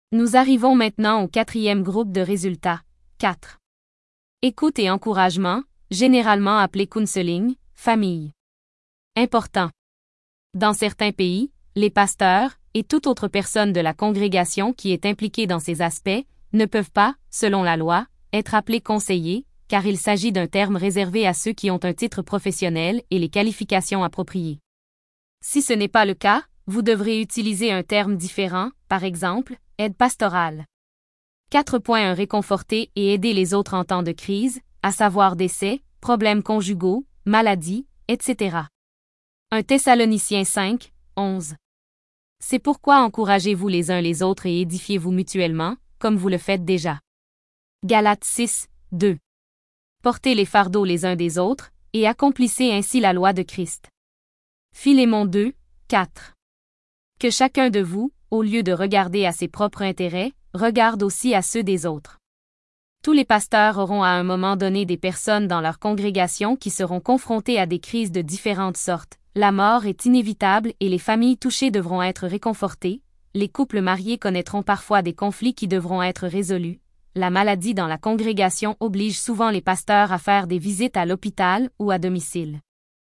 Nous arrivons maintenant au quatrième groupe de résultats. 4. Écoute et encouragement, généralement appelé counseling, famille. Important. Dans certains pays, les pasteurs, et toute autre personne de la congrégation qui est impliquée dans ces aspects, ne peuvent pas, selon la loi, être appelés conseillers, car il s'agit d'un terme réservé à ceux qui ont un titre professionnel et les qualifications appropriées. Si ce n'est pas le cas, vous devrez utiliser un terme différent, par exemple, aide pastorale. 4.1 Réconforter et aider les autres en temps de crise, à savoir décès, problèmes conjugaux, maladies, etc. 1 Thessaloniciens 5, 11. C'est pourquoi encouragez-vous les uns les autres et édifiez-vous mutuellement, comme vous le faites déjà. Galates 6, 2. Portez les fardeaux les uns des autres, et accomplissez ainsi la loi de Christ. Philémon 2, 4. Que chacun de vous, au lieu de regarder à ses propres intérêts, regarde aussi à ceux des autres. Tous les pasteurs auront à un moment donné des personnes dans leur congrégation qui seront confrontées à des crises de différentes sortes. La mort est inévitable et les familles touchées devront être réconfortées. Les couples mariés connaîtront parfois des conflits qui devront être résolus. La maladie dans la congrégation oblige souvent les pasteurs à faire des visites à l'hôpital ou à domicile.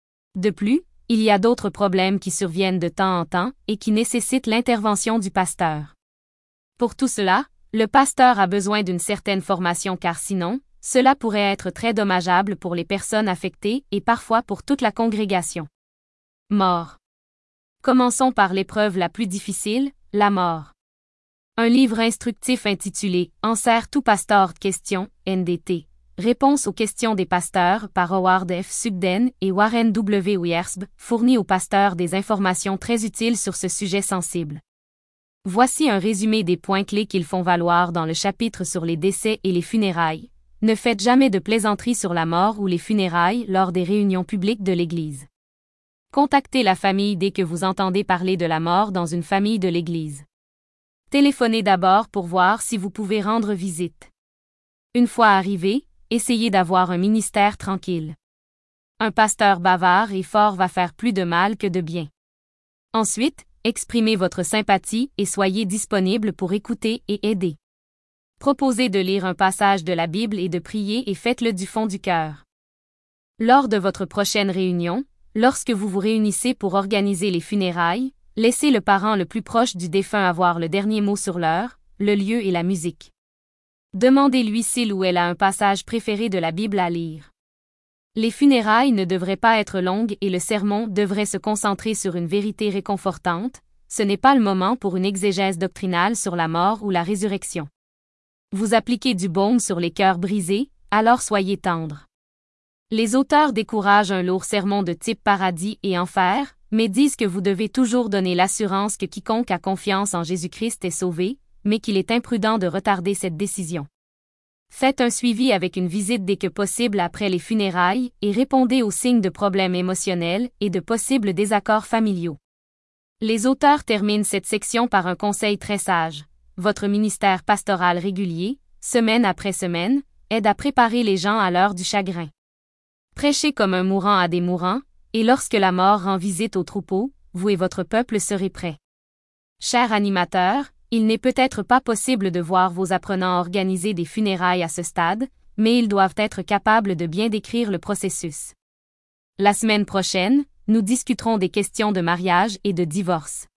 De plus, il y a d'autres problèmes qui surviennent de temps en temps et qui nécessitent l'intervention du pasteur. Pour tout cela, le pasteur a besoin d'une certaine formation car sinon, cela pourrait être très dommageable pour les personnes affectées et parfois pour toute la congrégation. Mort. Commençons par l'épreuve la plus difficile, la mort. Un livre instructif intitulé « Answer to Pastor Questions, NDT. Réponse aux questions des pasteurs » par Howard F. Sugden et Warren W. Wiersbe fournit aux pasteurs des informations très utiles sur ce sujet sensible. Voici un résumé des points clés qu'ils font valoir dans le chapitre sur les décès et les funérailles. Ne faites jamais de plaisanteries sur la mort ou les funérailles lors des réunions publiques de l'Église. Contactez la famille dès que vous entendez parler de la mort dans une famille de l'Église. Téléphonez d'abord pour voir si vous pouvez rendre visite. Une fois arrivé, essayez d'avoir un ministère tranquille. Un pasteur bavard et fort va faire plus de mal que de bien. Ensuite, exprimez votre sympathie et soyez disponible pour écouter et aider. Proposez de lire un passage de la Bible et de prier et faites-le du fond du cœur. Lors de votre prochaine réunion, lorsque vous vous réunissez pour organiser les funérailles, laissez le parent le plus proche du défunt avoir le dernier mot sur l'heure, le lieu et la musique. Demandez-lui s'il ou elle a un passage préféré de la Bible à lire. Les funérailles ne devraient pas être longues et le sermon devrait se concentrer sur une vérité réconfortante. Ce n'est pas le moment pour une exégèse doctrinale sur la mort ou la résurrection. Vous appliquez du baume sur les cœurs brisés, alors soyez tendres. Les auteurs découragent un lourd sermon de type paradis et enfer, mais disent que vous devez toujours donner l'assurance que quiconque a confiance en Jésus-Christ est sauvé, mais qu'il est imprudent de retarder cette décision. Faites un suivi avec une visite dès que possible après les funérailles et répondez aux signes de problèmes émotionnels et de possibles désaccords familiaux. Les auteurs terminent cette section par un conseil très sage. Votre ministère pastoral régulier, semaine après semaine, aide à préparer les gens à l'heure du chagrin. Prêchez comme un mourant à des mourants, et lorsque la mort rend visite au troupeau, vous et votre peuple serez prêts. Chers animateurs, il n'est peut-être pas possible de voir vos apprenants organiser des funérailles à ce stade, mais ils doivent être capables de bien décrire le processus. La semaine prochaine, nous discuterons des questions de mariage et de divorce.